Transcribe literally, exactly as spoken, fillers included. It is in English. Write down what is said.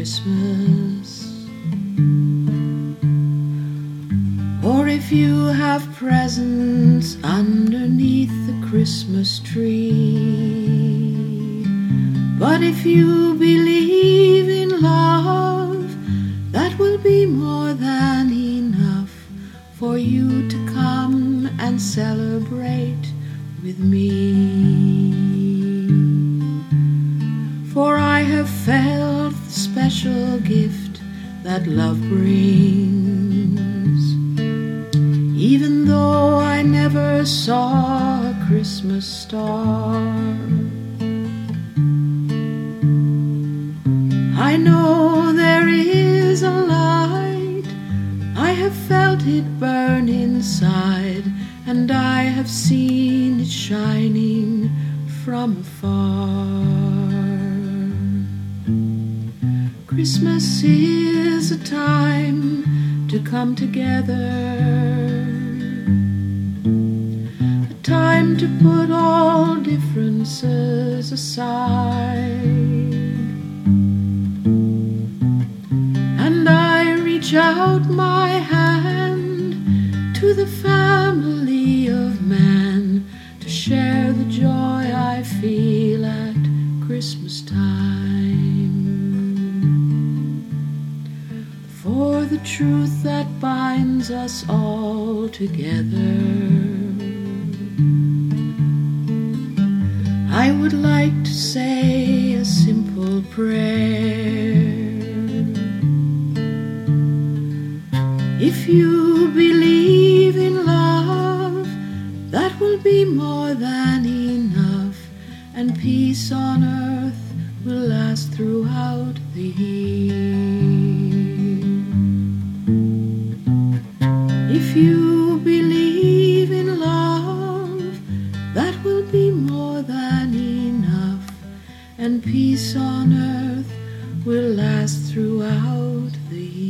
Christmas. Or if you have presents underneath the Christmas tree. But if you believe in love, that will be more than enough for you to come and celebrate with me. For I have felt the special gift that love brings, even though I never saw a Christmas star. I know there is a light, I have felt it burn inside, and I have seen it shining from afar. Christmas is a time to come together, a time to put all differences aside. And I reach out my hand to the family of man to share the joy I feel at Christmas time. For the truth that binds us all together, I would like to say a simple prayer. If you believe in love, that will be more than enough, and peace on earth will last throughout the year. If you believe in love, that will be more than enough, and peace on earth will last throughout the year.